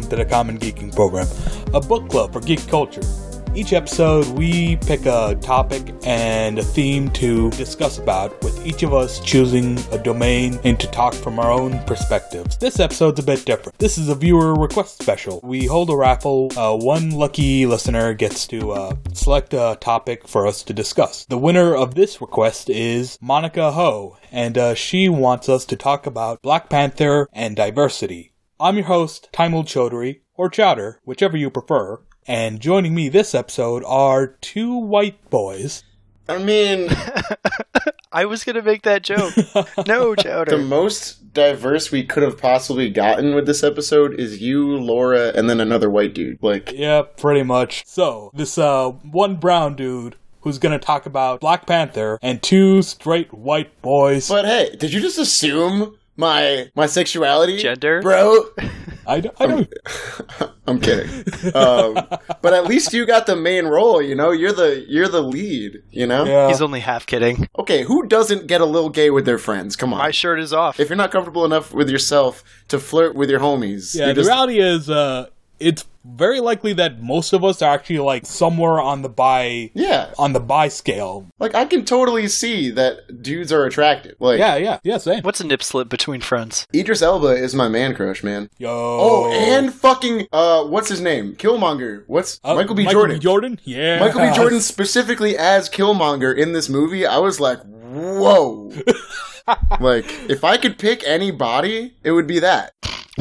welcome to the Common Geeking Program, a book club for geek culture. Each episode, we pick a topic and a theme to discuss about, with each of us choosing a domain and to talk from our own perspectives. This episode's a bit different. This is a viewer request special. We hold a raffle. One lucky listener gets to select a topic for us to discuss. The winner of this request is Monica Ho, and she wants us to talk about Black Panther and diversity. I'm your host, Taimul Chaudhary, or Chowder, whichever you prefer. And joining me this episode are two white boys. I mean... I was going to make that joke. No, Chowder. The most diverse we could have possibly gotten with this episode is you, Laura, and then another white dude. Yeah, pretty much. So, this one brown dude who's going to talk about Black Panther and two straight white boys. But hey, did you just assume my sexuality? Gender? Bro? I don't. I'm kidding. But at least you got the main role, you know? You're the lead, you know? Yeah. He's only half kidding. Okay, who doesn't get a little gay with their friends? Come on. My shirt is off. If you're not comfortable enough with yourself to flirt with your homies... Yeah, the reality is, it's very likely that most of us are actually, somewhere on the bi scale. I can totally see that dudes are attractive. Yeah, same. What's a nip slip between friends? Idris Elba is my man crush, man. Yo. Oh, and fucking, what's his name? Killmonger. Michael B. Jordan. Michael B. Jordan? Yeah. Michael B. Jordan specifically as Killmonger in this movie, I was like, whoa. If I could pick any body, it would be that.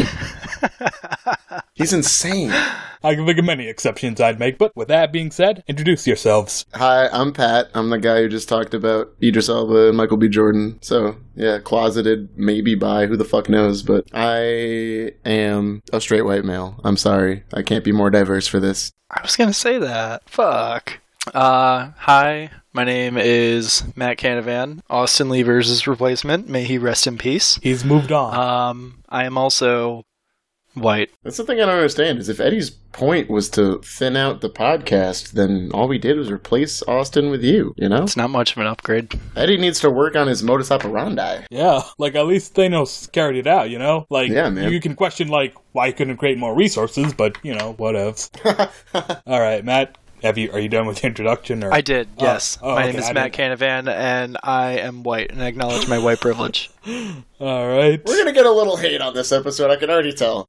He's insane. I can think of many exceptions I'd make, but with that being said, introduce yourselves. Hi, I'm Pat. I'm the guy who just talked about Idris Elba and Michael B. Jordan. So, yeah, closeted, maybe bi, who the fuck knows, but I am a straight white male. I'm sorry. I can't be more diverse for this. I was going to say that. Fuck. Hi, my name is Matt Canavan, Austin Levers' replacement. May he rest in peace. He's moved on. I am also white. That's the thing I don't understand, is if Eddie's point was to thin out the podcast, then all we did was replace Austin with you, you know? It's not much of an upgrade. Eddie needs to work on his modus operandi. Yeah, at least Thanos carried it out, you know? Yeah, man. You can question, why he couldn't create more resources, but, what else. Alright, Matt. Are you done with the introduction? Or? I did, yes. My name is Matt didn't... Canavan, and I am white, and I acknowledge my white privilege. All right. We're going to get a little hate on this episode, I can already tell.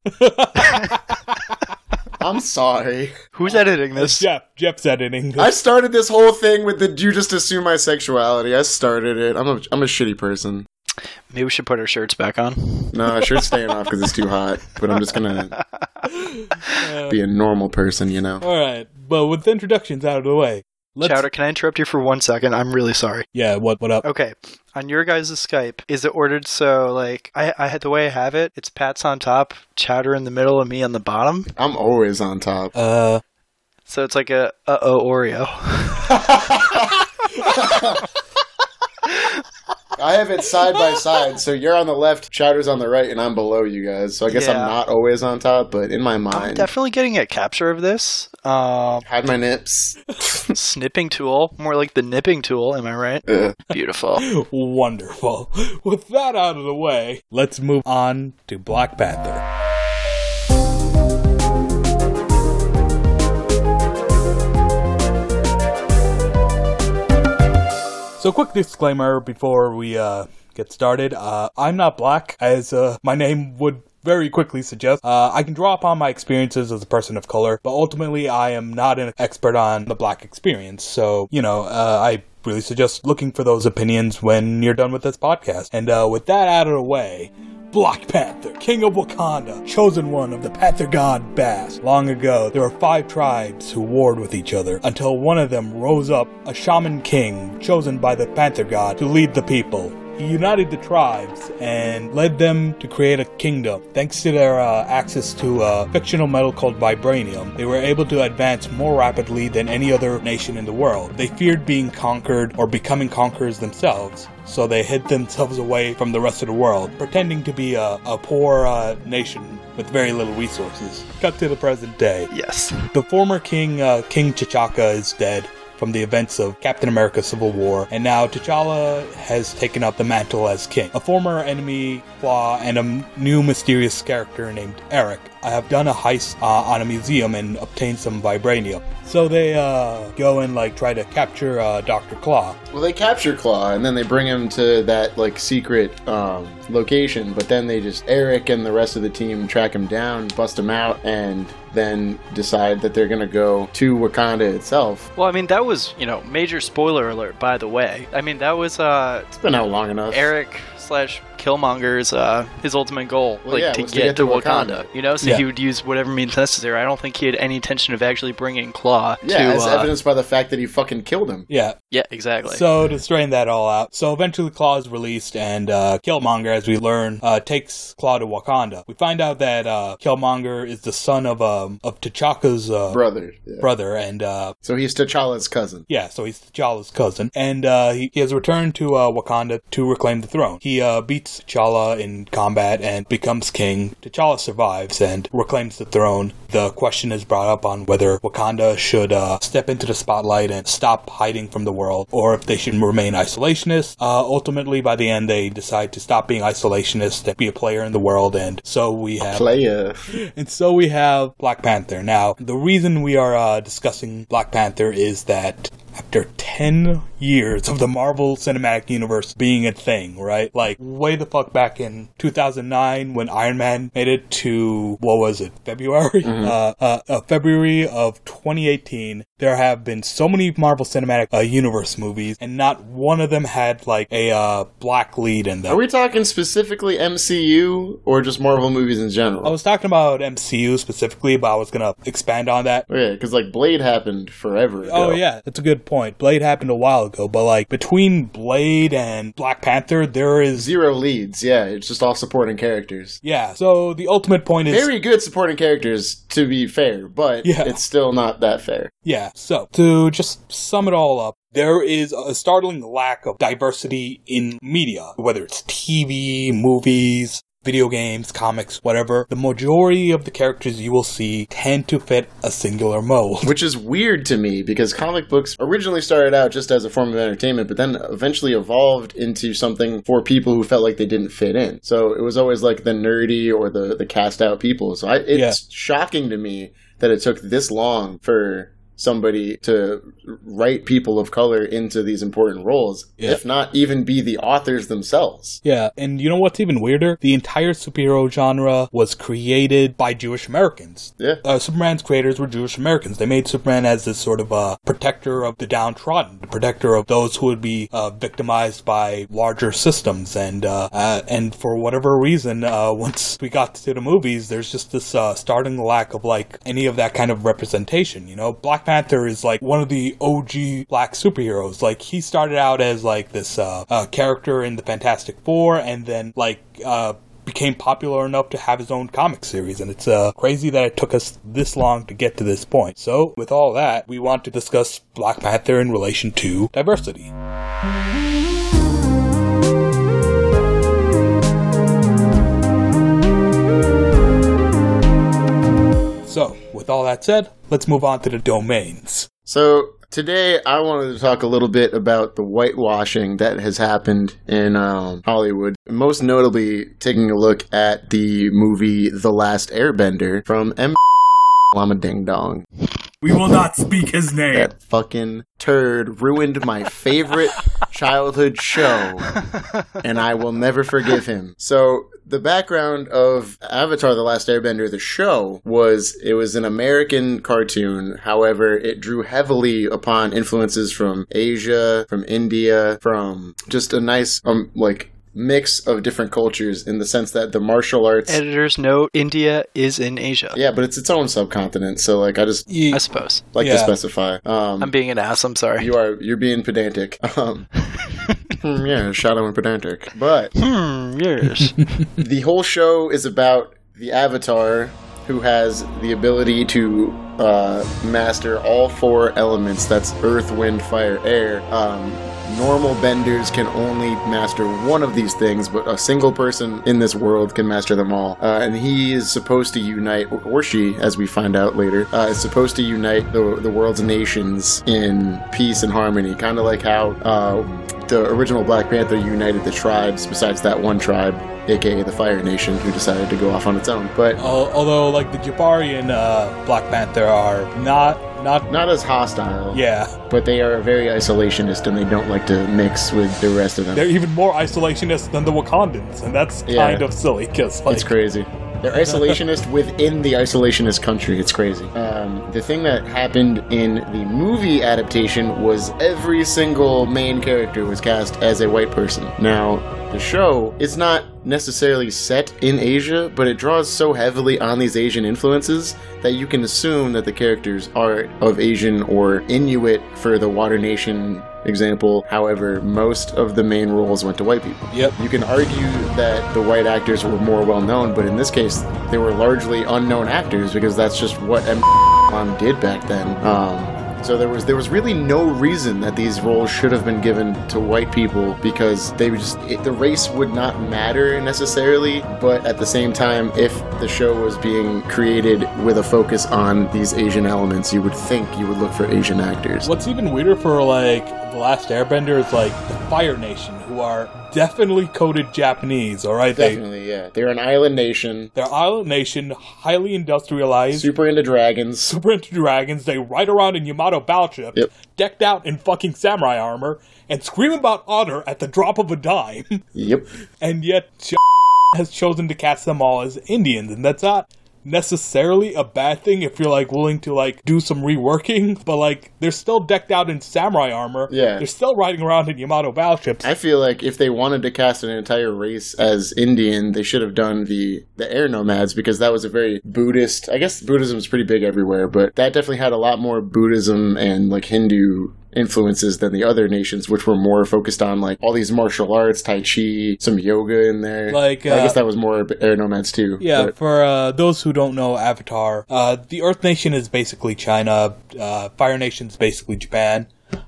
I'm sorry. Who's editing this? Jeff's editing this. I started this whole thing with you just assume my sexuality. I started it. I'm a shitty person. Maybe we should put our shirts back on. No, shirt's staying off because it's too hot. But I'm just going to be a normal person, you know. All right. But with the introductions out of the way. Chowder, can I interrupt you for 1 second? I'm really sorry. Yeah, what up? Okay. On your guys' Skype, is it ordered so, I had the way I have it, it's Pat's on top, Chowder in the middle, and me on the bottom? I'm always on top. So it's like a Oreo. I have it side by side, so you're on the left, Chowder's on the right, and I'm below you guys. So I guess I'm not always on top, but in my mind... I'm definitely getting a capture of this. Hide my nips. Snipping tool. More like the nipping tool, am I right? Beautiful. Wonderful. With that out of the way, let's move on to Black Panther. So quick disclaimer before we get started. I'm not black, as my name would very quickly suggest. I can draw upon my experiences as a person of color, but ultimately I am not an expert on the black experience. So, I really suggest looking for those opinions when you're done with this podcast. And with that out of the way, Black Panther, King of Wakanda, chosen one of the Panther god Bast. Long ago, there were 5 tribes who warred with each other until one of them rose up, a shaman king chosen by the Panther god to lead the people. He united the tribes and led them to create a kingdom. Thanks to their access to a fictional metal called vibranium, they were able to advance more rapidly than any other nation in the world. They feared being conquered or becoming conquerors themselves, so they hid themselves away from the rest of the world, pretending to be a poor nation with very little resources. Cut to the present day. Yes. The former king, King T'Chaka, is dead from the events of Captain America Civil War, and now T'Challa has taken up the mantle as king. A former enemy, Claw, and a new mysterious character named Eric I have done a heist on a museum and obtained some vibranium. So they go and like try to capture Dr. Claw. Well, they capture Claw, and then they bring him to that like secret location, but then Eric and the rest of the team track him down, bust him out, and then decide that they're gonna go to Wakanda itself. Well, I mean, that was, major spoiler alert, by the way. I mean, that was It's been out long enough. Eric / Killmonger's his ultimate goal, to get to Wakanda. So Yeah. he would use whatever means necessary. I don't think he had any intention of actually bringing Claw to... as evidenced by the fact that he fucking killed him. Yeah. Yeah, exactly. So to straighten that all out, so eventually Claw is released, and Killmonger, as we learn, takes Claw to Wakanda. We find out that Killmonger is the son of T'Chaka's Brother. Yeah. brother, and So he's T'Challa's cousin. yeah, so he's T'Challa's cousin, and he has returned to Wakanda to reclaim the throne. He beats T'Challa in combat and becomes king. T'Challa survives and reclaims the throne. The question is brought up on whether Wakanda should step into the spotlight and stop hiding from the world, or if they should remain isolationist. Ultimately, by the end, they decide to stop being isolationist and be a player in the world, and so we have Black Panther. Now, the reason we are discussing Black Panther is that after 10 years of the Marvel Cinematic Universe being a thing, right? Like, way the fuck back in 2009 when Iron Man made it to, February? February of 2018, there have been so many Marvel Cinematic Universe movies, and not one of them had, like, a black lead in them. Are we talking specifically MCU or just Marvel movies in general? I was talking about MCU specifically, but I was gonna expand on that. Yeah, because, like, Blade happened forever ago. Oh, yeah, that's a good point. Blade happened a while ago, but, like, between Blade and Black Panther, there is... Zero leads, yeah. It's just all supporting characters. Yeah, so the ultimate point is... Very good supporting characters, to be fair, but it's still not that fair. Yeah, so, to just sum it all up, there is a startling lack of diversity in media, whether it's TV, movies, video games, comics, whatever. The majority of the characters you will see tend to fit a singular mold. Which is weird to me, because comic books originally started out just as a form of entertainment, but then eventually evolved into something for people who felt like they didn't fit in. So it was always like the nerdy or the cast out people. So it's shocking to me that it took this long for somebody to write people of color into these important roles, if not even be the authors themselves. Yeah, and you know what's even weirder? The entire superhero genre was created by Jewish Americans. Yeah. Superman's creators were Jewish Americans. They made Superman as this sort of protector of the downtrodden, the protector of those who would be victimized by larger systems, and for whatever reason, once we got to the movies, there's just this starting lack of, like, any of that kind of representation, Black Panther is like one of the OG black superheroes. Like, he started out as like this character in the Fantastic Four, and then became popular enough to have his own comic series, and it's crazy that it took us this long to get to this point. So, with all that, we want to discuss Black Panther in relation to diversity. So, with all that said, let's move on to the domains. So, today I wanted to talk a little bit about the whitewashing that has happened in Hollywood. Most notably, taking a look at the movie The Last Airbender from M. Lama Ding Dong. We will not speak his name. That fucking turd ruined my favorite childhood show, and I will never forgive him. So, the background of Avatar: The Last Airbender, the show, was an American cartoon. However, it drew heavily upon influences from Asia, from India, from just a nice, mix of different cultures, in the sense that the martial arts... Editor's note, India is in Asia. Yeah, but it's its own subcontinent, so, I suppose. To specify. I'm being an ass, I'm sorry. You're being pedantic. Yeah, shallow and pedantic. But... yes. The whole show is about the Avatar, who has the ability to master all four elements, that's earth, wind, fire, air, normal benders can only master one of these things, but a single person in this world can master them all. And he is supposed to unite, or she, as we find out later, is supposed to unite the world's nations in peace and harmony, kind of like how the original Black Panther united the tribes besides that one tribe, aka the Fire Nation, who decided to go off on its own. But although, like, the Jabari and Black Panther are not as hostile. Yeah. But they are very isolationist, and they don't like to mix with the rest of them. They're even more isolationist than the Wakandans, and that's kind of silly, because, like... It's crazy. They're isolationist within the isolationist country. It's crazy. The thing that happened in the movie adaptation was every single main character was cast as a white person. Now, the show is not necessarily set in Asia, but it draws so heavily on these Asian influences that you can assume that the characters are of Asian or Inuit for the Water Nation example. However, most of the main roles went to white people. Yep. You can argue that the white actors were more well known, but in this case, they were largely unknown actors because that's just what M. did back then. So there was really no reason that these roles should have been given to white people, because the race would not matter necessarily, but at the same time, if the show was being created with a focus on these Asian elements, you would think you would look for Asian actors. What's even weirder for, like, The Last Airbender is, like, the Fire Nation, who are definitely coded Japanese, alright? Definitely, yeah. They're an island nation. They're island nation, highly industrialized. Super into dragons. They ride around in Yamato battleships, decked out in fucking samurai armor, and scream about honor at the drop of a dime. Yep. And yet, has chosen to cast them all as Indians, and that's not necessarily a bad thing if you're, like, willing to, like, do some reworking, but, like, they're still decked out in samurai armor. Yeah. They're still riding around in Yamato battleships. I feel like if they wanted to cast an entire race as Indian, they should have done the air nomads, because that was a very Buddhist... I guess Buddhism is pretty big everywhere, but that definitely had a lot more Buddhism and, like, Hindu influences than the other nations, which were more focused on, like, all these martial arts, Tai Chi, some yoga in there. Like, I guess that was more air nomads too. Yeah, but for those who don't know Avatar, the Earth Nation is basically China, Fire Nation is basically Japan.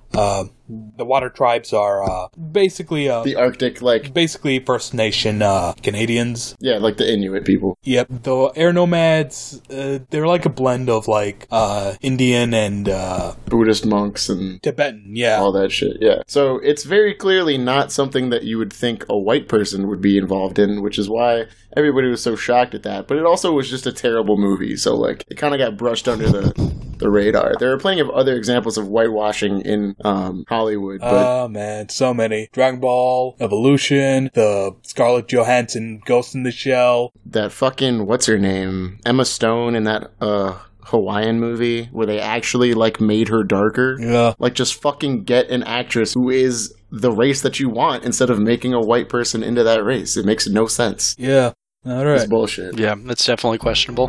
The water tribes are basically the Arctic, like, basically First Nation Canadians. Yeah, like the Inuit people. Yep. The air nomads, they're like a blend of, like, Indian and Buddhist monks and Tibetan. Yeah, all that shit. Yeah. So it's very clearly not something that you would think a white person would be involved in, which is why everybody was so shocked at that. But it also was just a terrible movie, so, like, it kind of got brushed under the radar. There are plenty of other examples of whitewashing in Hollywood. Oh, man, so many. Dragon Ball, Evolution, the Scarlett Johansson Ghost in the Shell. That fucking, what's her name? Emma Stone in that, Hawaiian movie where they actually, like, made her darker. Yeah. Like, just fucking get an actress who is the race that you want instead of making a white person into that race. It makes no sense. Yeah. All right. It's bullshit. Yeah, that's definitely questionable.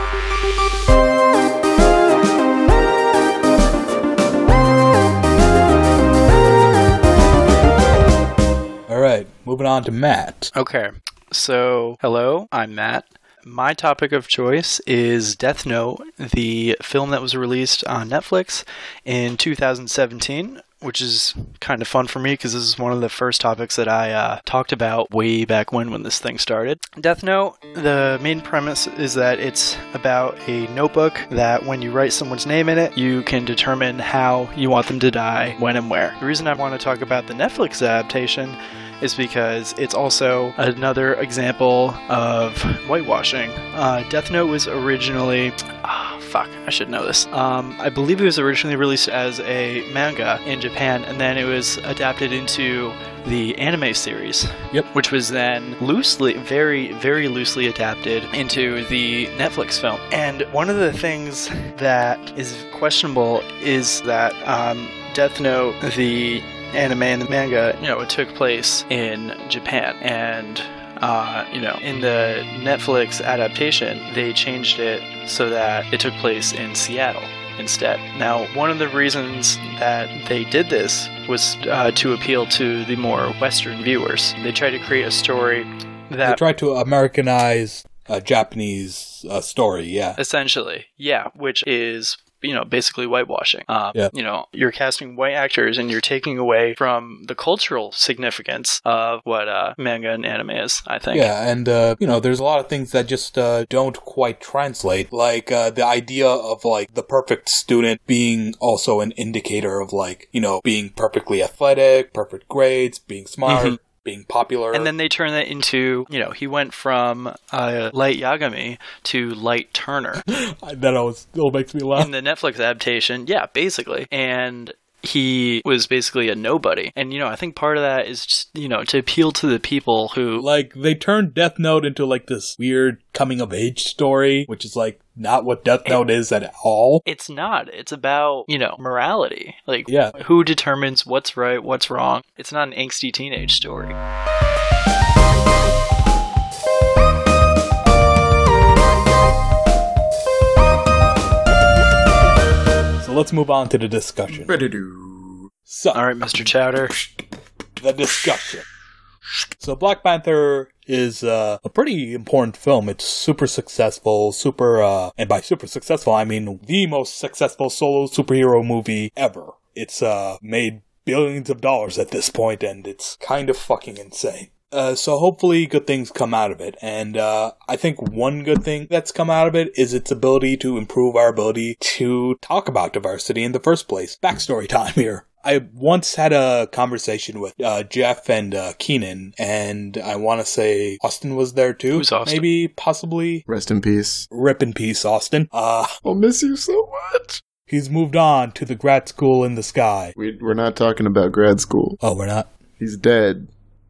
Alright, moving on to Matt. Okay, so hello, I'm Matt. My topic of choice is Death Note, the film that was released on Netflix in 2017, which is kind of fun for me because this is one of the first topics that I talked about way back when this thing started. Death Note, the main premise is that it's about a notebook that when you write someone's name in it, you can determine how you want them to die, when and where. The reason I want to talk about the Netflix adaptation is because it's also another example of whitewashing. Death Note was originally... I should know this. I believe it was originally released as a manga in Japan, and then it was adapted into the anime series. Yep. Which was then very, very loosely adapted into the Netflix film. And one of the things that is questionable is that Death Note, the anime and the manga, it took place in Japan, and in the Netflix adaptation, they changed it so that it took place in Seattle instead. Now, one of the reasons that they did this was to appeal to the more Western viewers. They tried to create a story that... They tried to Americanize a Japanese story, yeah. Essentially, yeah, which is basically whitewashing. Yeah. You're casting white actors and you're taking away from the cultural significance of what manga and anime is, I think. Yeah, and, there's a lot of things that just don't quite translate. Like, the idea of, like, the perfect student being also an indicator of, like, being perfectly athletic, perfect grades, being smart, being popular. And then they turn that into, he went from Light Yagami to Light Turner. That always still makes me laugh. In the Netflix adaptation, yeah, basically. And he was basically a nobody. And, I think part of that is just, to appeal to the people who... Like, they turned Death Note into, like, this weird coming-of-age story, which is, like, not what Death Note is at all. It's not. It's about, morality. Like, yeah. Who determines what's right, what's wrong. It's not an angsty teenage story. So let's move on to the discussion. So, all right, Mr. Chowder. The discussion. So Black Panther is a pretty important film. It's super successful, and by super successful, I mean the most successful solo superhero movie ever. It's made billions of dollars at this point, and it's kind of fucking insane. So hopefully good things come out of it. And I think one good thing that's come out of it is its ability to improve our ability to talk about diversity in the first place. Backstory time here. I once had a conversation with Jeff and Keenan, and I want to say Austin was there too. Who's Austin? Maybe, possibly. Rest in peace. Rip in peace, Austin. I'll miss you so much. He's moved on to the grad school in the sky. We're not talking about grad school. Oh, we're not? He's dead.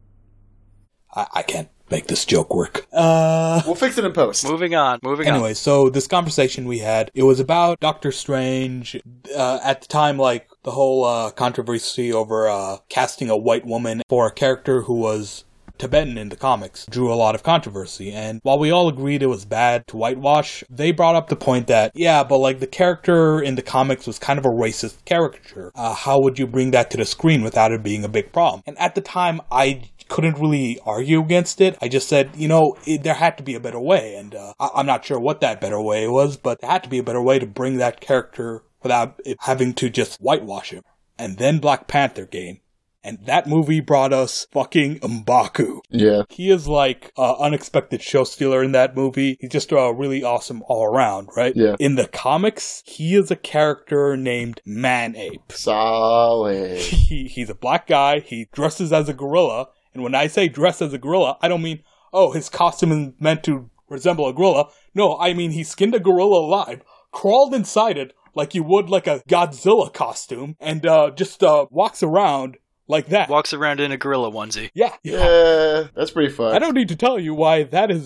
I can't make this joke work. We'll fix it in post. Moving on. Anyway, so this conversation we had, it was about Doctor Strange. At the time, like, the whole controversy over casting a white woman for a character who was Tibetan in the comics drew a lot of controversy. And while we all agreed it was bad to whitewash, they brought up the point that, yeah, but like the character in the comics was kind of a racist caricature. How would you bring that to the screen without it being a big problem? And at the time, I couldn't really argue against it. I just said, there had to be a better way. And I'm not sure what that better way was, but there had to be a better way to bring that character without it having to just whitewash him. And then Black Panther came. And that movie brought us fucking M'Baku. Yeah. He is like an unexpected show stealer in that movie. He's just really awesome all around, right? Yeah. In the comics, he is a character named Man-Ape. Solid. He's a black guy. He dresses as a gorilla. And when I say dress as a gorilla, I don't mean, his costume is meant to resemble a gorilla. No, I mean he skinned a gorilla alive, crawled inside it like you would like a Godzilla costume, and just walks around like that. Walks around in a gorilla onesie. Yeah, that's pretty fun. I don't need to tell you why that is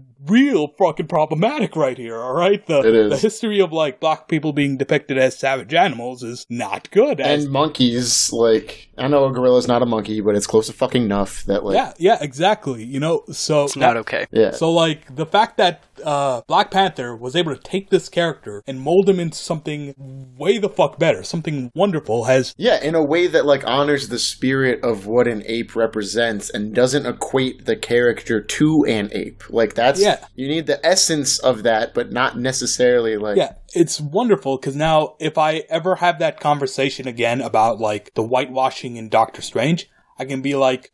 real fucking problematic right here, alright? It is. The history of, like, black people being depicted as savage animals is not good. And monkeys, like, I know a gorilla's not a monkey, but it's close to fucking enough that, like... Yeah, exactly, so... It's not okay. Yeah. So, like, the fact that Black Panther was able to take this character and mold him into something way the fuck better, something wonderful has... Yeah, in a way that, like, honors the spirit of what an ape represents and doesn't equate the character to an ape. Like, that's... Yeah. You need the essence of that, but not necessarily, like... Yeah, it's wonderful, because now, if I ever have that conversation again about, like, the whitewashing in Doctor Strange, I can be like,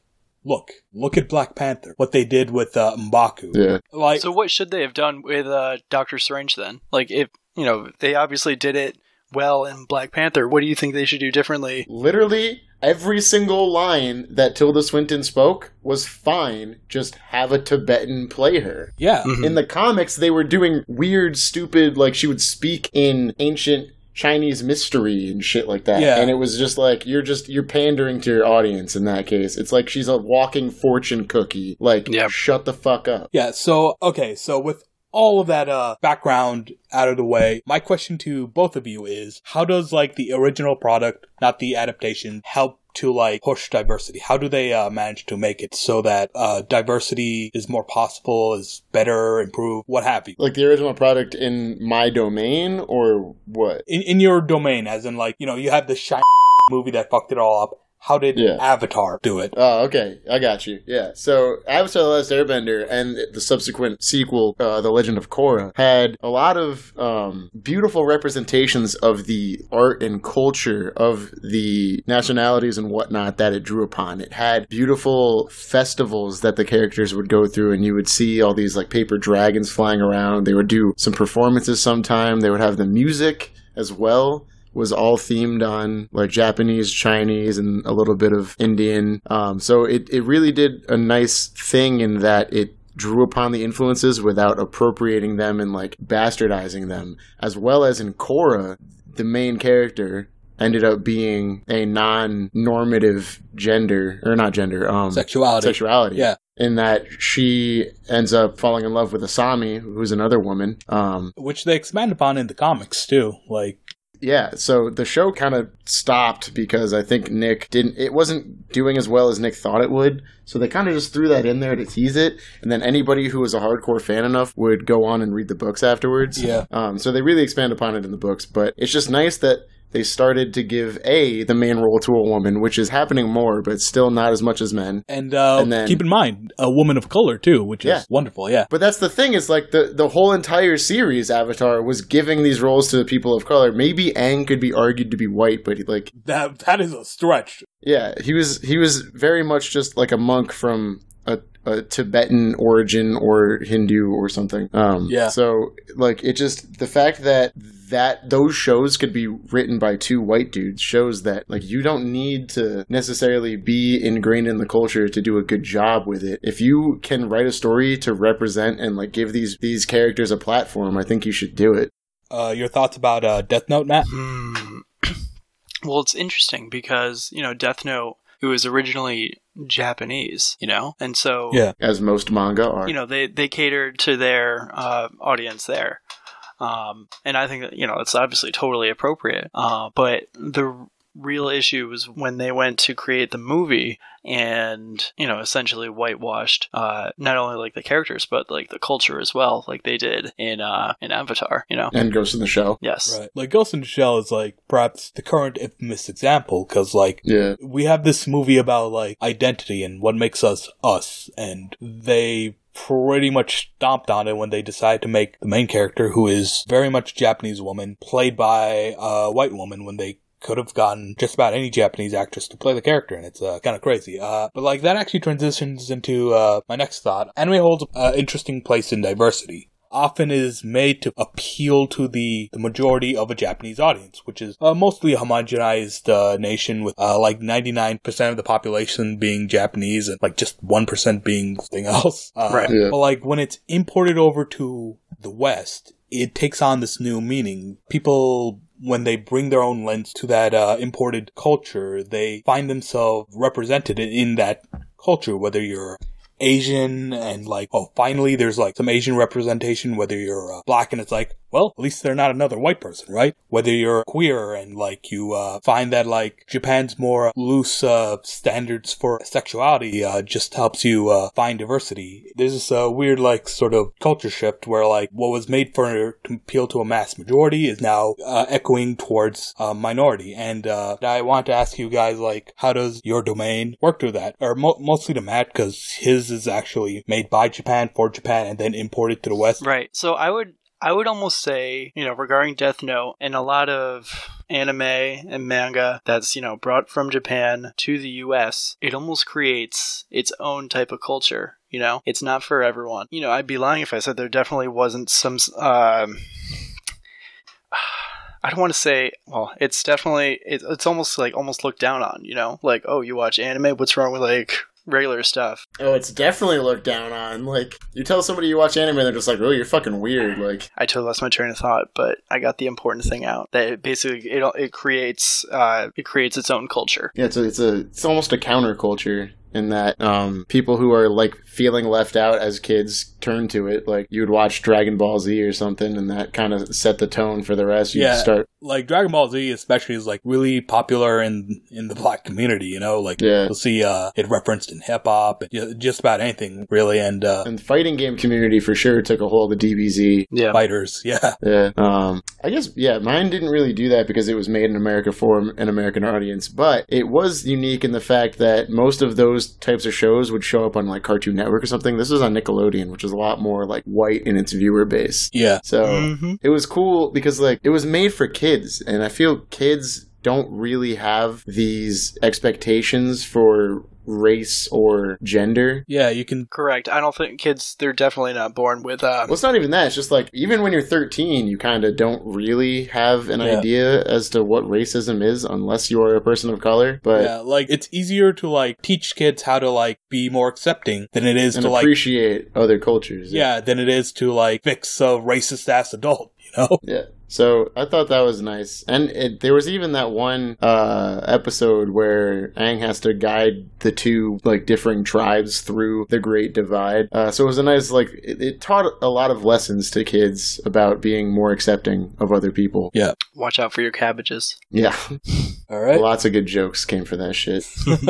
look at Black Panther, what they did with M'Baku. Yeah. Like, so what should they have done with Doctor Strange then? Like, if, they obviously did it well in Black Panther, what do you think they should do differently? Literally, every single line that Tilda Swinton spoke was fine. Just have a Tibetan play her. yeah. Mm-hmm. In the comics, they were doing weird, stupid, like, she would speak in ancient Chinese mystery and shit like that. Yeah. And it was just like, you're pandering to your audience in that case. It's like she's a walking fortune cookie. Like, Yep. Shut the fuck up. Yeah, so with all of that background out of the way, my question to both of you is, how does, like, the original product, not the adaptation, help to, like, push diversity? How do they manage to make it so that diversity is more possible, is better, improved, what have you? Like the original product in my domain, or what? In your domain, as in, like, you have the shiny movie that fucked it all up. how did Yeah. Avatar do it? Oh, okay. I got you. Yeah. So, Avatar The Last Airbender and the subsequent sequel, The Legend of Korra, had a lot of beautiful representations of the art and culture of the nationalities and whatnot that it drew upon. It had beautiful festivals that the characters would go through, and you would see all these like paper dragons flying around. They would do some performances sometime. They would have the music as well. Was all themed on like Japanese, Chinese, and a little bit of Indian. So it really did a nice thing in that it drew upon the influences without appropriating them and like bastardizing them. As well as in Korra, the main character ended up being a non-normative gender, or not gender, sexuality. Yeah. In that she ends up falling in love with Asami, who's another woman. Which they expand upon in the comics, too. Like, yeah, so the show kind of stopped because I think it wasn't doing as well as Nick thought it would. So they kind of just threw that in there to tease it. And then anybody who was a hardcore fan enough would go on and read the books afterwards. Yeah. So they really expand upon it in the books. But it's just nice that they started to give the main role to a woman, which is happening more, but still not as much as men. And then, keep in mind, a woman of color, too, which is wonderful, yeah. But that's the thing, is like the whole entire series, Avatar, was giving these roles to people of color. Maybe Aang could be argued to be white, but like... That is a stretch. Yeah, he was very much just like a monk from a Tibetan origin or Hindu or something. Yeah. So, like, it just... The fact that those shows could be written by two white dudes shows that, like, you don't need to necessarily be ingrained in the culture to do a good job with it. If you can write a story to represent and, like, give these characters a platform, I think you should do it. Your thoughts about Death Note, Matt? Well, it's interesting because, Death Note, it was originally Japanese, and so... Yeah. As most manga are. They catered to their audience there. And I think that, it's obviously totally appropriate. But the real issue was when they went to create the movie and, essentially whitewashed, not only like the characters, but like the culture as well, like they did in Avatar, And Ghost in the Shell. Yes. Right. Like, Ghost in the Shell is, like, perhaps the current infamous example, because, like, we have this movie about, like, identity and what makes us us, and they pretty much stomped on it when they decided to make the main character, who is very much Japanese woman, played by a white woman, when they could have gotten just about any Japanese actress to play the character, and it's kind of crazy. But like that actually transitions into my next thought. Anime holds an interesting place in diversity. Often is made to appeal to the majority of a Japanese audience, which is mostly a homogenized nation with like 99% of the population being Japanese and like just 1% being something else. Right. Yeah. But like when it's imported over to the West, it takes on this new meaning. People, when they bring their own lens to that imported culture, they find themselves represented in that culture, whether you're Asian and like, oh, finally there's like some Asian representation, whether you're black and it's like, well, at least they're not another white person, right? Whether you're queer and like you find that like Japan's more loose standards for sexuality just helps you find diversity. There's this weird like sort of culture shift where like what was made to appeal to a mass majority is now echoing towards a minority. And I want to ask you guys, like, how does your domain work through that? Or mostly to Matt, because his is actually made by Japan for Japan and then imported to the West. Right. So I would almost say, regarding Death Note and a lot of anime and manga that's, brought from Japan to the US, it almost creates its own type of culture. It's not for everyone. I'd be lying if I said there definitely wasn't some, I don't want to say, well, it's definitely, it's almost looked down on, like, oh, you watch anime, what's wrong with like regular stuff? Oh, it's definitely looked down on. Like, you tell somebody you watch anime, they're just like, oh, you're fucking weird. Like, I totally lost my train of thought, but I got the important thing out. That it basically it creates its own culture. yeah, it's almost a counterculture in that people who are like feeling left out as kids turn to it. Like, you would watch Dragon Ball Z or something, and that kind of set the tone for the rest. You'd start, like, Dragon Ball Z especially is like really popular in the black community, like you'll see it referenced in hip hop and just about anything really, and the fighting game community for sure took a hold of DBZ. Yeah. fighters, yeah. Yeah. I guess, yeah, mine didn't really do that because it was made in America for an American audience, but it was unique in the fact that most of those types of shows would show up on like Cartoon Network or something. This was on Nickelodeon, which is a lot more like white in its viewer base. Yeah. So it was cool because like it was made for kids, and I feel kids don't really have these expectations for race or gender. Yeah, you can... Correct. I don't think kids, they're definitely not born with... Well, it's not even that. It's just like, even when you're 13, you kind of don't really have an idea as to what racism is unless you are a person of color. But yeah, like, it's easier to, like, teach kids how to, like, be more accepting than it is to, like... appreciate other cultures. Yeah, than it is to, like, fix a racist-ass adult, you know? Yeah. So I thought that was nice. And there was even that one episode where Aang has to guide the two like differing tribes through the Great Divide. So it was a nice, like, it taught a lot of lessons to kids about being more accepting of other people. Yeah. Watch out for your cabbages. Yeah. All right. Lots of good jokes came for that shit.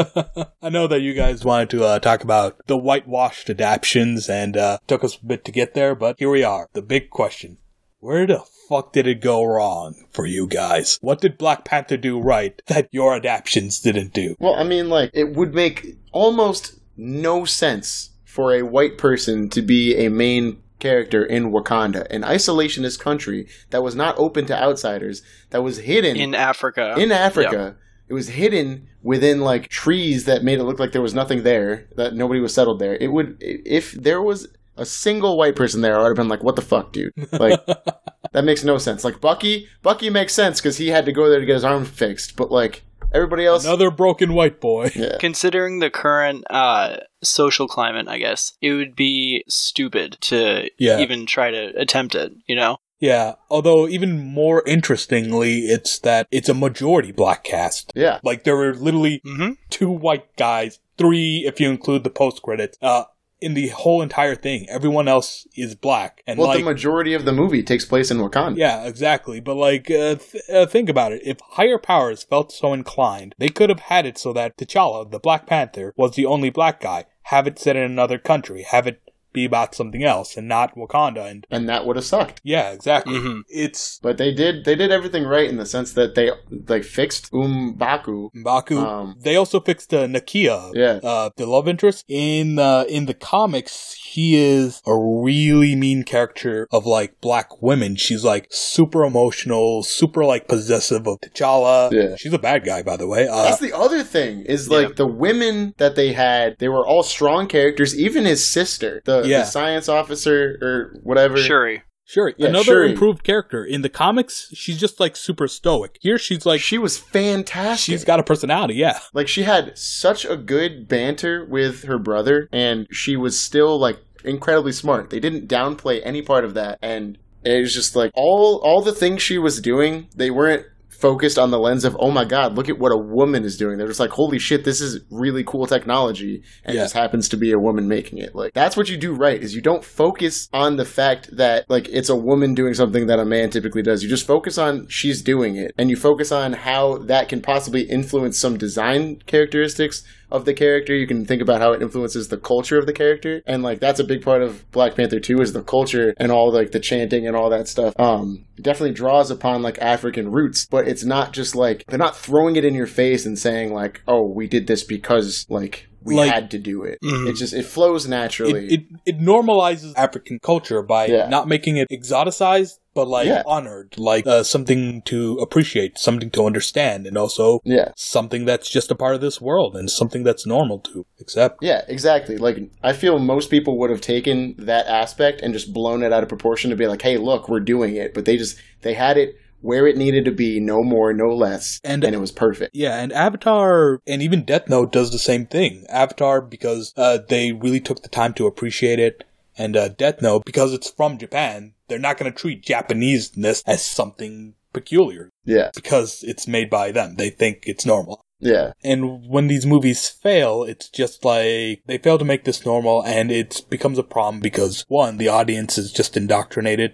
I know that you guys wanted to talk about the whitewashed adaptions and took us a bit to get there, but here we are. The big question. Where the fuck did it go wrong for you guys? What did Black Panther do right that your adaptions didn't do? Well, I mean, like, it would make almost no sense for a white person to be a main character in Wakanda, an isolationist country that was not open to outsiders, that was hidden... In Africa. Yep. It was hidden within, like, trees that made it look like there was nothing there, that nobody was settled there. It would... If there was a single white person there, I would have been like, what the fuck, dude? Like, that makes no sense. Like, Bucky makes sense because he had to go there to get his arm fixed, but, like, everybody else... Another broken white boy. Yeah. Considering the current social climate, I guess, it would be stupid to even try to attempt it, you know? Yeah, although even more interestingly, it's that it's a majority black cast. Yeah. Like, there were literally 2 white guys, 3 if you include the post-credits, in the whole entire thing. Everyone else is black. And the majority of the movie takes place in Wakanda. Yeah, exactly. But, like, think about it. If higher powers felt so inclined, they could have had it so that T'Challa, the Black Panther, was the only black guy. Have it set in another country. Have it be about something else and not Wakanda. And that would have sucked. Yeah, exactly. But they did everything right in the sense that they fixed M'Baku. They also fixed Nakia, the love interest. In the comics, he is a really mean character of, like, black women. She's, like, super emotional, super, like, possessive of T'Challa. Yeah. She's a bad guy, by the way. That's the other thing, is, like, the women that they had, they were all strong characters, even his sister, the science officer, or whatever. Shuri. Another improved character. In the comics, she's just, like, super stoic. Here, she's, like... She was fantastic. She's got a personality, yeah. Like, she had such a good banter with her brother, and she was still, like, incredibly smart. They didn't downplay any part of that, and it was just, like, all the things she was doing, they weren't focused on the lens of, oh my god, look at what a woman is doing. They're just like, holy shit, this is really cool technology, and it just happens to be a woman making it. Like, that's what you do right, is you don't focus on the fact that, like, it's a woman doing something that a man typically does. You just focus on she's doing it, and you focus on how that can possibly influence some design characteristics of the character. You can think about how it influences the culture of the character, and, like, that's a big part of Black Panther 2 is the culture and all, like, the chanting and all that stuff. It definitely draws upon, like, African roots, but it's not just, like, they're not throwing it in your face and saying, like, oh, we did this because, like, we had to do it. It just, it flows naturally. It normalizes African culture by not making it exoticized, but, like, honored, like, something to appreciate, something to understand, and also something that's just a part of this world, and something that's normal to accept. Yeah, exactly. Like, I feel most people would have taken that aspect and just blown it out of proportion to be like, hey, look, we're doing it. But they had it where it needed to be, no more, no less, and it was perfect. Yeah, and Avatar, and even Death Note does the same thing. Avatar, because they really took the time to appreciate it, and Death Note, because it's from Japan, they're not going to treat Japanese-ness as something peculiar. Yeah. Because it's made by them. They think it's normal. Yeah. And when these movies fail, it's just like, they fail to make this normal, and it becomes a problem because, one, the audience is just indoctrinated to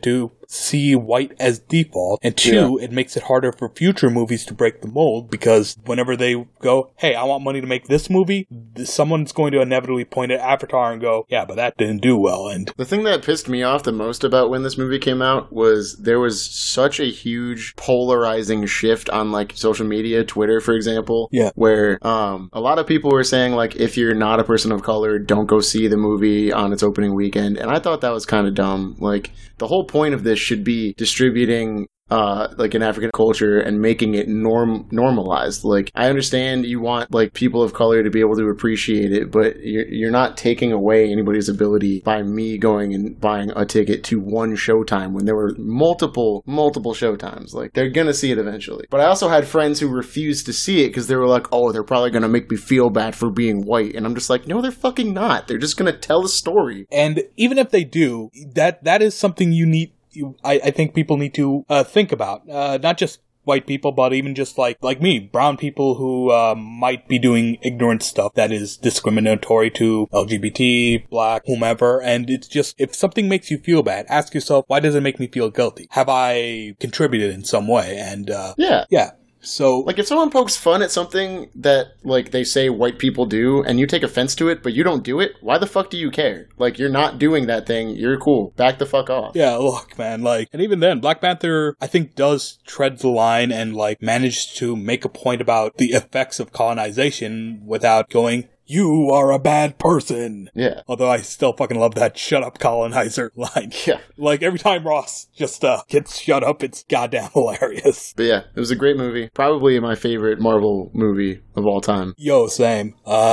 see white as default, and two, it makes it harder for future movies to break the mold, because whenever they go, hey, I want money to make this movie, someone's going to inevitably point at Avatar and go, yeah, but that didn't do well. And the thing that pissed me off the most about when this movie came out was there was such a huge polarizing shift on like social media, Twitter, for example, where a lot of people were saying like, if you're not a person of color, don't go see the movie on its opening weekend. And I thought that was kind of dumb. Like, the whole point of this should be distributing like an African culture and making it normalized. Like, I understand you want like people of color to be able to appreciate it, but you're not taking away anybody's ability by me going and buying a ticket to one showtime when there were multiple showtimes. Like, they're gonna see it eventually. But I also had friends who refused to see it because they were like, oh, they're probably gonna make me feel bad for being white. And I'm just like, no, they're fucking not. They're just gonna tell a story. And even if they do, that is something you need. I think people need to think about, not just white people, but even just like me, brown people who might be doing ignorant stuff that is discriminatory to LGBT, black, whomever. And it's just, if something makes you feel bad, ask yourself, why does it make me feel guilty? Have I contributed in some way? And yeah. So, like, if someone pokes fun at something that, like, they say white people do, and you take offense to it, but you don't do it, why the fuck do you care? Like, you're not doing that thing, you're cool. Back the fuck off. Yeah, look, man, like, and even then, Black Panther, I think, does tread the line and, like, manage to make a point about the effects of colonization without going, you are a bad person. Yeah. Although I still fucking love that shut up colonizer line. Yeah. Like, every time Ross just gets shut up, it's goddamn hilarious. But yeah, it was a great movie. Probably my favorite Marvel movie of all time. Yo, same.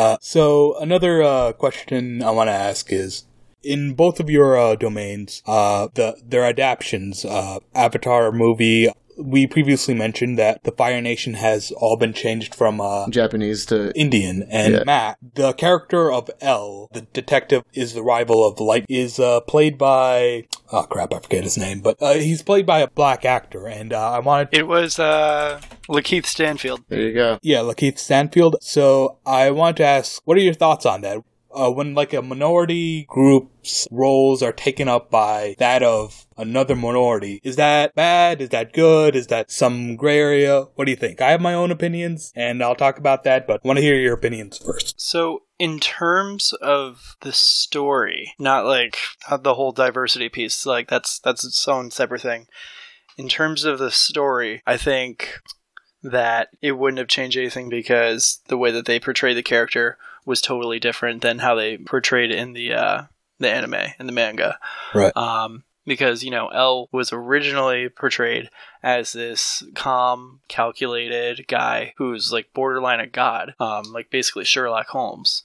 So another question I want to ask is, in both of your domains, their adaptions, Avatar movie, we previously mentioned that the Fire Nation has all been changed from Japanese to Indian. And Matt, the character of L, the detective is the rival of Light, is played by... Oh crap, I forget his name. But he's played by a black actor. And I wanted... It was Lakeith Stanfield. There you go. Yeah, Lakeith Stanfield. So I wanted to ask, what are your thoughts on that? When like a minority group's roles are taken up by that of another minority, is that bad? Is that good? Is that some gray area? What do you think? I have my own opinions, and I'll talk about that, but I want to hear your opinions first. So, in terms of the story, not the whole diversity piece, like that's its own separate thing. In terms of the story, I think that it wouldn't have changed anything because the way that they portray the character was totally different than how they portrayed it in the anime, in the manga. Right. Because, L was originally portrayed as this calm, calculated guy who's like borderline a god, like basically Sherlock Holmes,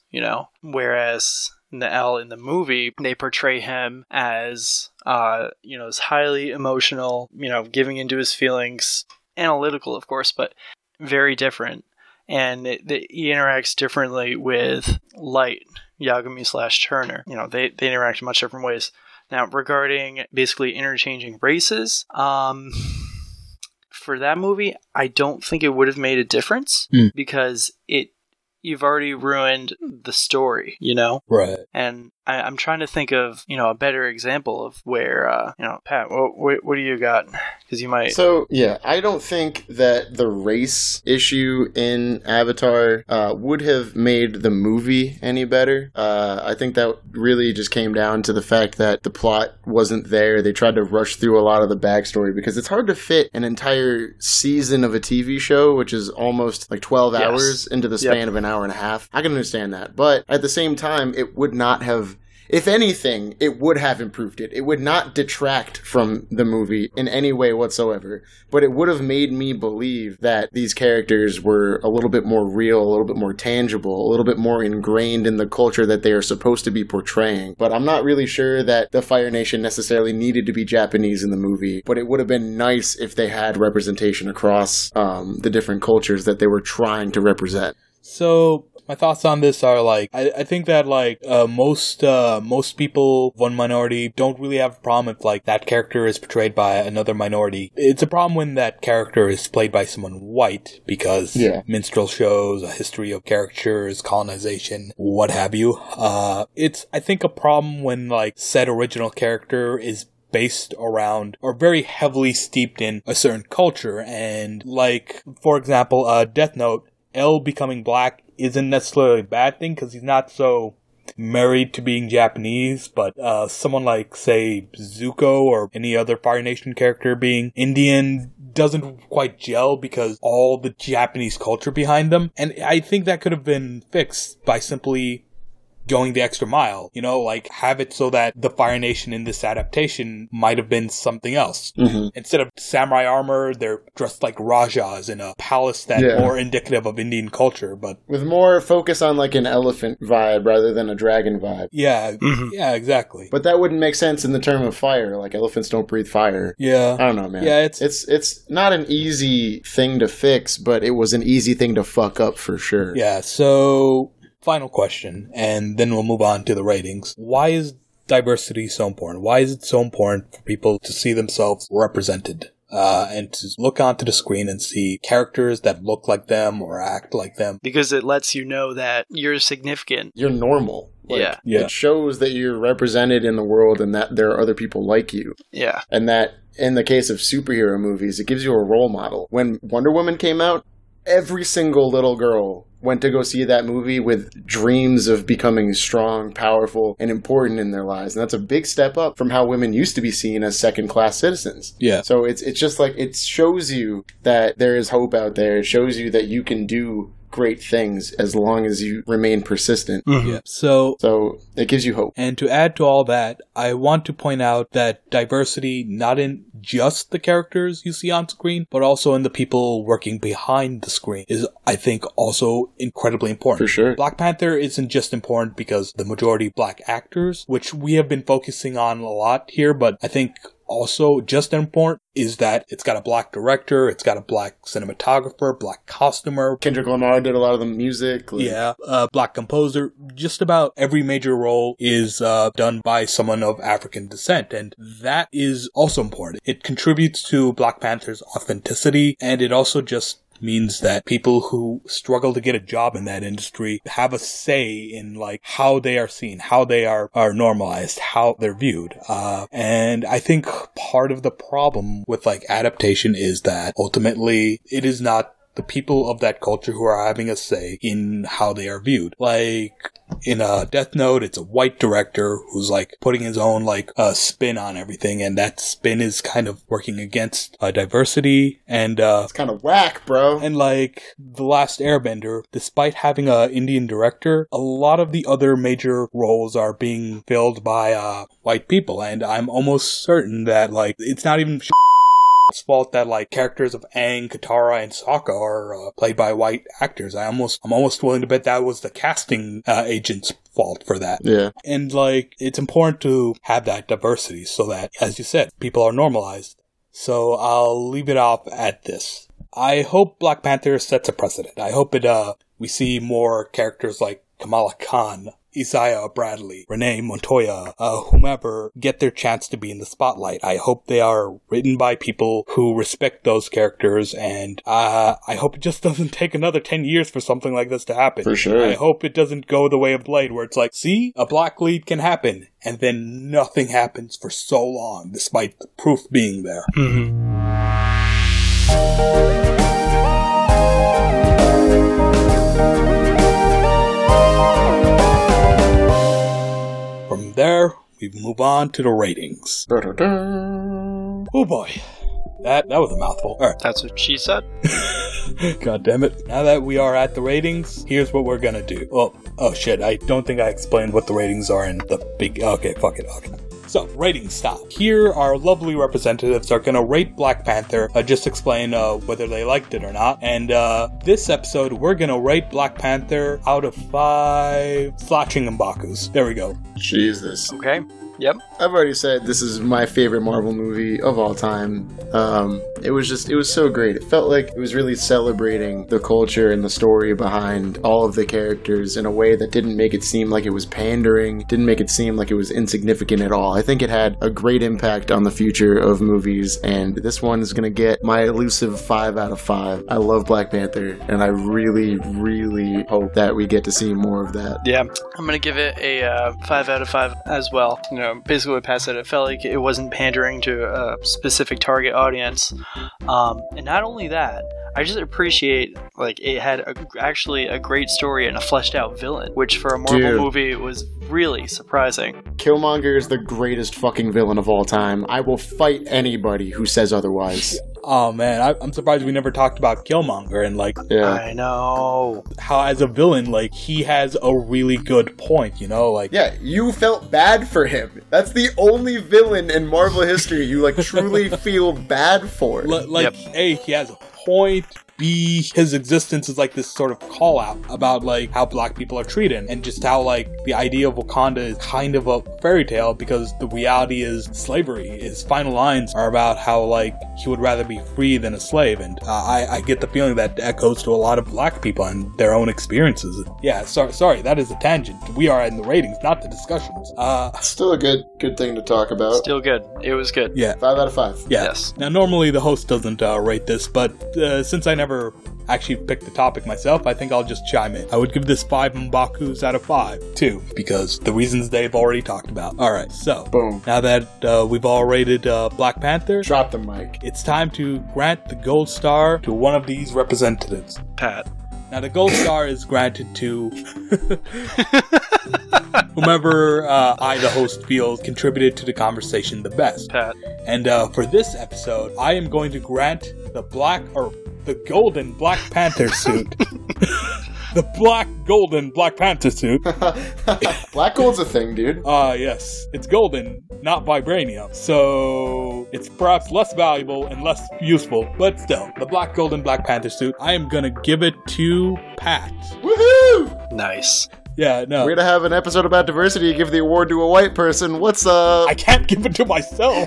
whereas the L in the movie, they portray him as, this highly emotional, giving into his feelings, analytical, of course, but very different. And he interacts differently with Light, Yagami/Turner. They interact in much different ways. Now, regarding basically interchanging races, for that movie, I don't think it would have made a difference because you've already ruined the story, Right. And I'm trying to think of, a better example of where, Pat, what do you got? Because you might... So, yeah, I don't think that the race issue in Avatar would have made the movie any better. I think that really just came down to the fact that the plot wasn't there. They tried to rush through a lot of the backstory because it's hard to fit an entire season of a TV show, which is almost like 12 hours into the span of an hour and a half. I can understand that. But at the same time, it would not have... If anything, it would have improved it. It would not detract from the movie in any way whatsoever, but it would have made me believe that these characters were a little bit more real, a little bit more tangible, a little bit more ingrained in the culture that they are supposed to be portraying. But I'm not really sure that the Fire Nation necessarily needed to be Japanese in the movie, but it would have been nice if they had representation across the different cultures that they were trying to represent. So... my thoughts on this are I think that most people, one minority, don't really have a problem if that character is portrayed by another minority. It's a problem when that character is played by someone white because minstrel shows, a history of caricatures, colonization, what have you. It's I think a problem when said original character is based around or very heavily steeped in a certain culture. And like, for example, Death Note, L becoming black isn't necessarily a bad thing because he's not so married to being Japanese, but someone like, say, Zuko or any other Fire Nation character being Indian doesn't quite gel because all the Japanese culture behind them. And I think that could have been fixed by simply going the extra mile, like have it so that the Fire Nation in this adaptation might have been something else. Mm-hmm. Instead of samurai armor, they're dressed like Rajas in a palace that's more indicative of Indian culture, but with more focus on like an elephant vibe rather than a dragon vibe. Yeah, yeah, exactly. But that wouldn't make sense in the term of fire. Like elephants don't breathe fire. Yeah, I don't know, man. Yeah, it's not an easy thing to fix, but it was an easy thing to fuck up for sure. Yeah. So, final question, and then we'll move on to the ratings. Why is diversity so important? Why is it so important for people to see themselves represented? And to look onto the screen and see characters that look like them or act like them. Because it lets you know that you're significant. You're normal. Yeah. It shows that you're represented in the world and that there are other people like you. Yeah. And that, in the case of superhero movies, it gives you a role model. When Wonder Woman came out, every single little girl went to go see that movie with dreams of becoming strong, powerful, and important in their lives. And that's a big step up from how women used to be seen as second-class citizens. Yeah. So it's just like, it shows you that there is hope out there. It shows you that you can do great things as long as you remain persistent. Mm-hmm. Yeah. So it gives you hope. And to add to all that, I want to point out that diversity, not in just the characters you see on screen, but also in the people working behind the screen, is, I think, also incredibly important. For sure. Black Panther isn't just important because the majority black actors, which we have been focusing on a lot here, but I think also just important is that it's got a black director, it's got a black cinematographer, black costumer. Kendrick Lamar did a lot of the music. Black composer. Just about every major role is done by someone of African descent, and that is also important. It contributes to Black Panther's authenticity, and it also just means that people who struggle to get a job in that industry have a say in like how they are seen, how they are normalized, how they're viewed. And I think part of the problem with like adaptation is that ultimately it is not the people of that culture who are having a say in how they are viewed. Like, in Death Note, it's a white director who's like putting his own like spin on everything, and that spin is kind of working against diversity, and it's kind of whack, bro. And like The Last Airbender, despite having a Indian director, a lot of the other major roles are being filled by white people, and I'm almost certain that like it's not even fault that like characters of Aang, Katara, and Sokka are played by white actors. I'm almost willing to bet that was the casting agent's fault for that. Yeah. And like it's important to have that diversity so that, as you said, people are normalized. So I'll leave it off at this. I hope Black Panther sets a precedent. I hope we see more characters like Kamala Khan, Isaiah Bradley, Renee Montoya, whomever get their chance to be in the spotlight. I hope they are written by people who respect those characters, and I hope it just doesn't take another 10 years for something like this to happen. For sure. I hope it doesn't go the way of Blade, where it's like, see, a black lead can happen, and then nothing happens for so long, despite the proof being there. From there, we move on to the ratings. Oh boy. That was a mouthful. Alright. That's what she said. God damn it. Now that we are at the ratings, here's what we're gonna do. Oh shit, I don't think I explained what the ratings are in the big... Okay, fuck it. Okay. So, rating style. Here, our lovely representatives are going to rate Black Panther, just explain whether they liked it or not. And this episode, we're going to rate Black Panther out of 5 Slashing M'Bakus. There we go. Jesus. Okay. Yep. I've already said this is my favorite Marvel movie of all time. It was so great. It felt like it was really celebrating the culture and the story behind all of the characters in a way that didn't make it seem like it was pandering, didn't make it seem like it was insignificant at all. I think it had a great impact on the future of movies, and this one is going to get my elusive 5 out of 5. I love Black Panther, and I really, really hope that we get to see more of that. Yeah, I'm going to give it a 5 out of 5 as well. You know, basically what Pat said, it felt like it wasn't pandering to a specific target audience. And not only that, I just appreciate, like, it had actually a great story and a fleshed out villain, which for a Marvel movie was really surprising. Killmonger is the greatest fucking villain of all time. I will fight anybody who says otherwise. Oh man, I'm surprised we never talked about Killmonger and like, I know how as a villain, like, he has a really good point, you know, like, yeah, you felt bad for him. That's the only villain in Marvel history you like truly feel bad for. A, he has a point. B, his existence is like this sort of call out about like how black people are treated, and just how like the idea of Wakanda is kind of a fairy tale because the reality is slavery. His final lines are about how like he would rather be free than a slave, and I get the feeling that echoes to a lot of black people and their own experiences. Yeah, sorry, that is a tangent. We are in the ratings, not the discussions. Still a good thing to talk about. Still good. It was good. Yeah. 5 out of 5. Yeah. Yes. Now, normally the host doesn't rate this, but since I never actually picked the topic myself, I think I'll just chime in. I would give this 5 M'Bakus out of 5, too, because the reasons they've already talked about. Alright, so, boom. Now that we've all rated Black Panther, drop the mic. It's time to grant the gold star to one of these representatives. Pat. Now, the gold star is granted to whomever I, the host, feels contributed to the conversation the best. Pat. And for this episode, I am going to grant the golden Black Panther suit. The golden Black Panther suit. Black gold's a thing, dude. Yes. It's golden, not vibranium. So it's perhaps less valuable and less useful, but still, the golden Black Panther suit, I am gonna give it to Pat. Woohoo! Nice. Yeah, no. We're gonna have an episode about diversity. You give the award to a white person. What's up? I can't give it to myself.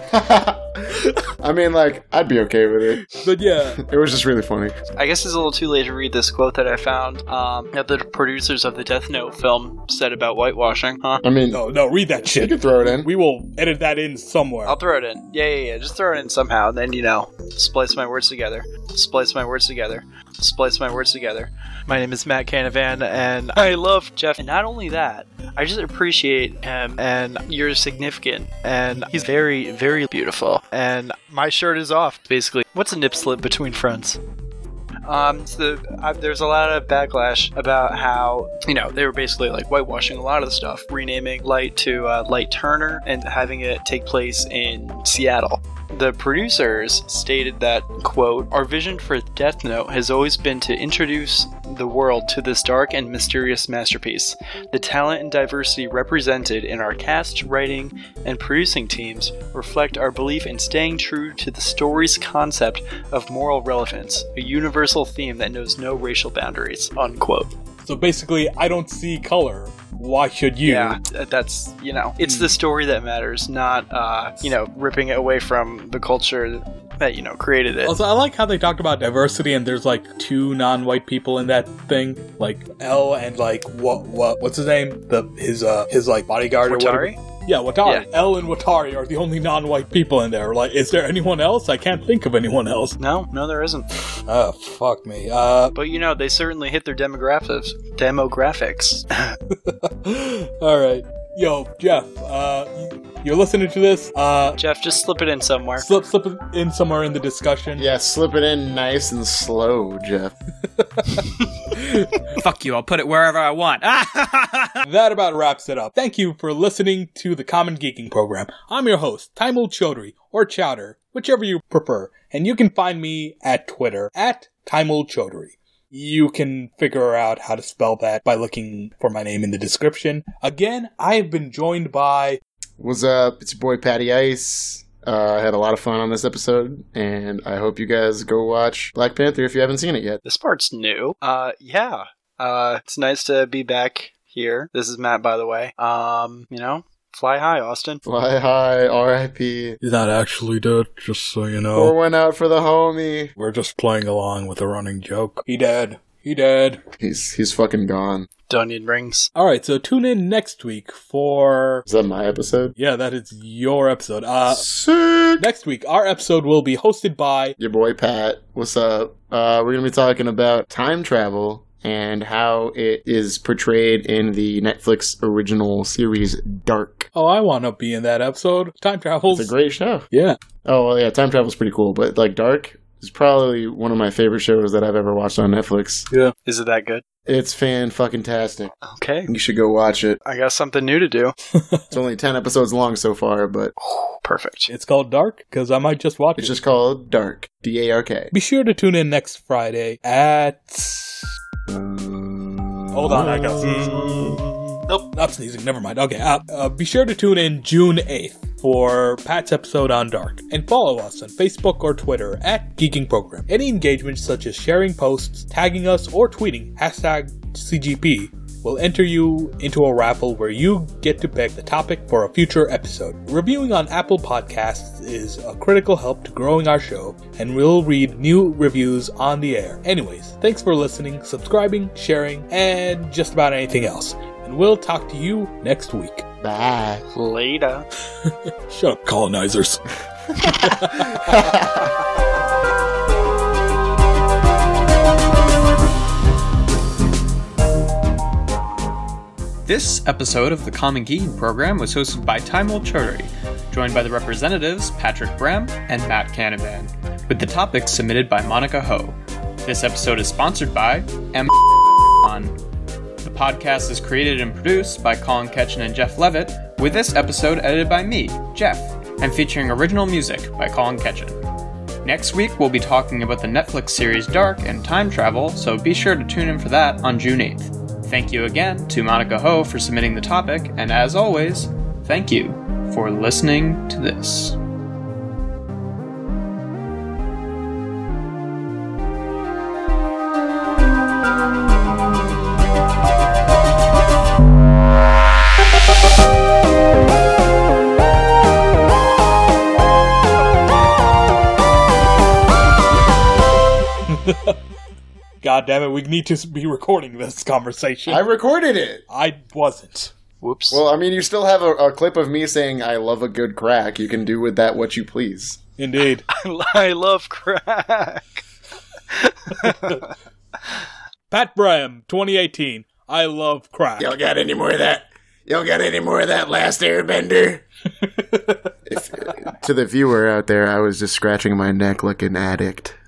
I mean, like, I'd be okay with it. But yeah. It was just really funny. I guess it's a little too late to read this quote that I found that the producers of the Death Note film said about whitewashing, huh? I mean... No, read that shit. You can throw it in. We will edit that in somewhere. I'll throw it in. Yeah. Just throw it in somehow. And then, splice my words together. Splice my words together. Splice my words together. My name is Matt Canavan, and I love Jeff. And not only that, I just appreciate him, and you're significant, and he's very, very beautiful. And my shirt is off, basically. What's a nip slip between friends? There's a lot of backlash about how, they were basically like whitewashing a lot of the stuff, renaming Light to Light Turner and having it take place in Seattle. The producers stated that, quote, "Our vision for Death Note has always been to introduce the world to this dark and mysterious masterpiece. The talent and diversity represented in our cast, writing, and producing teams reflect our belief in staying true to the story's concept of moral relevance, a universal theme that knows no racial boundaries," unquote. So basically, I don't see color. Why should you? Yeah, that's, it's the story that matters, not, ripping it away from the culture that, created it. Also, I like how they talked about diversity and there's, like, 2 non-white people in that thing. Like, L and, like, what's his name? His bodyguard or whatever. Yeah, Watari. Yeah. L and Watari are the only non-white people in there. Like, is there anyone else? I can't think of anyone else. No, there isn't. Oh, fuck me. But, they certainly hit their demographics. Alright. Yo, Jeff, you're listening to this? Jeff, just slip it in somewhere. Slip it in somewhere in the discussion. Yeah, slip it in nice and slow, Jeff. Fuck you, I'll put it wherever I want. That about wraps it up. Thank you for listening to the Common Geeking Program. I'm your host, Taimul Chaudhry, or Chowder, whichever you prefer. And you can find me at Twitter, at Taimul Chaudhry. You can figure out how to spell that by looking for my name in the description. Again, I have been joined by... What's up? It's your boy Patty Ice. I had a lot of fun on this episode, and I hope you guys go watch Black Panther if you haven't seen it yet. This part's new. Yeah. It's nice to be back here. This is Matt, by the way. Fly high, Austin. Fly high, R.I.P. He's not actually dead, just so you know. Pour one out for the homie. We're just playing along with a running joke. He dead. He's fucking gone. Onion rings. Alright, so tune in next week for... Is that my episode? Yeah, that is your episode. Sick! Next week, our episode will be hosted by... Your boy Pat. What's up? We're gonna be talking about time travel and how it is portrayed in the Netflix original series Dark. Oh, I want to be in that episode. Time travels. It's a great show. Yeah. Oh, well, yeah, time travel's pretty cool, but like Dark is probably one of my favorite shows that I've ever watched on Netflix. Yeah. Is it that good? It's fan-fucking-tastic. Okay. You should go watch it. I got something new to do. It's only 10 episodes long so far, but Perfect. It's called Dark because I might just watch it's it. just called Dark. D-A-R-K. Be sure to tune in next Friday at... Hold on, I got Nope, not sneezing. Never mind. Okay, be sure to tune in June 8th for Pat's episode on Dark, and follow us on Facebook or Twitter at Geeking Program. Any engagement such as sharing posts, tagging us, or tweeting #CGP will enter you into a raffle where you get to pick the topic for a future episode. Reviewing on Apple Podcasts is a critical help to growing our show, and we'll read new reviews on the air. Anyways, thanks for listening, subscribing, sharing, and just about anything else. And we'll talk to you next week. Bye. Later. Shut up, colonizers. This episode of the Common Geeking Program was hosted by Taimul Chaudhary, joined by the representatives Patrick Brem and Matt Canavan, with the topics submitted by Monica Ho. This episode is sponsored by M. The podcast is created and produced by Colin Ketchen and Jeff Levitt, with this episode edited by me, Jeff, and featuring original music by Colin Ketchen. Next week, we'll be talking about the Netflix series Dark and time travel, so be sure to tune in for that on June 8th. Thank you again to Monica Ho for submitting the topic, and as always, thank you for listening to this. God damn it, we need to be recording this conversation. I recorded it. I wasn't. Whoops. Well, I mean, you still have a clip of me saying I love a good crack. You can do with that what you please. Indeed. I love crack. Pat Brem, 2018. I love crack. Y'all got any more of that? Y'all got any more of that Last Airbender? To the viewer out there, I was just scratching my neck like an addict.